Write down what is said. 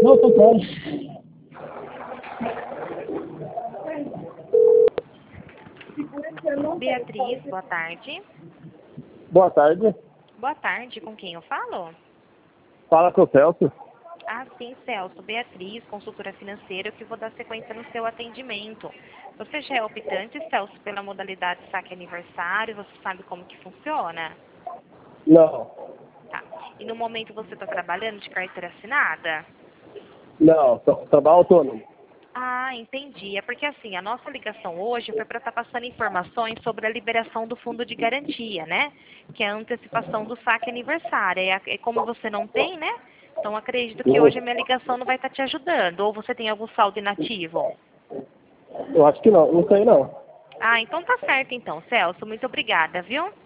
Não, tô bom. Beatriz, boa tarde. Boa tarde. Boa tarde, com quem eu falo? Fala com o Celso. Ah, sim, Celso. Beatriz, consultora financeira, eu que vou dar sequência no seu atendimento. Você já é optante, Celso, pela modalidade saque aniversário? Você sabe como que funciona? Não. Tá. E no momento você está trabalhando de carteira assinada? Não, trabalho autônomo. Ah, entendi. É porque assim, a nossa ligação hoje foi para estar passando informações sobre a liberação do fundo de garantia, né? Que é a antecipação do saque aniversário. E como você não tem, né? Então acredito que hoje a minha ligação não vai estar te ajudando. Ou você tem algum saldo inativo? Eu acho que não. Não sei não. Ah, então tá certo então, Celso. Muito obrigada, viu?